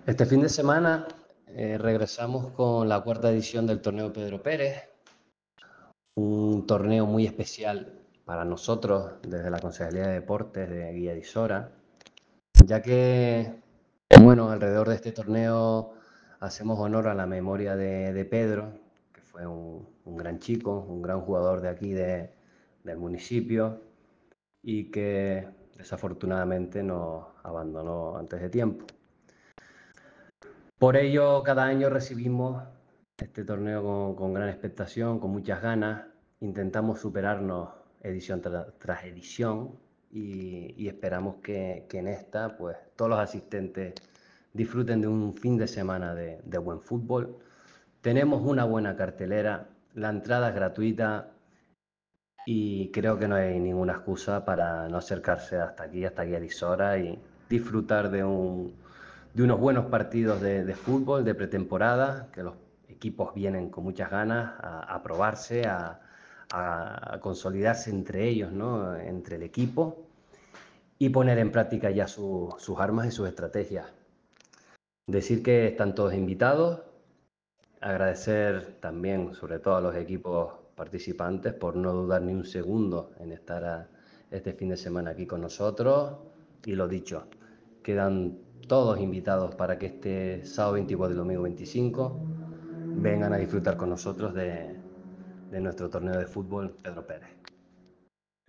Este fin de semana regresamos con la cuarta edición del torneo Pedro Pérez, un torneo muy especial para nosotros desde la Concejalía de Deportes de Guía de Isora, ya que, bueno, alrededor de este torneo hacemos honor a la memoria de Pedro, que fue un gran chico, un gran jugador de aquí del municipio y que desafortunadamente nos abandonó antes de tiempo. Por ello, cada año recibimos este torneo con gran expectación, con muchas ganas. Intentamos superarnos edición tras edición y esperamos que en esta, pues, todos los asistentes disfruten de un fin de semana de buen fútbol. Tenemos una buena cartelera, la entrada es gratuita y creo que no hay ninguna excusa para no acercarse hasta aquí a Lisora y disfrutar de unos buenos partidos de fútbol de pretemporada, que los equipos vienen con muchas ganas a probarse, a consolidarse entre ellos, ¿no? Entre el equipo y poner en práctica ya sus armas y sus estrategias. Decir que están todos invitados, agradecer también, sobre todo a los equipos participantes, por no dudar ni un segundo en estar este fin de semana aquí con nosotros. Y lo dicho, quedan todos invitados para que este sábado 24 y domingo 25 vengan a disfrutar con nosotros de nuestro torneo de fútbol Pedro Pérez.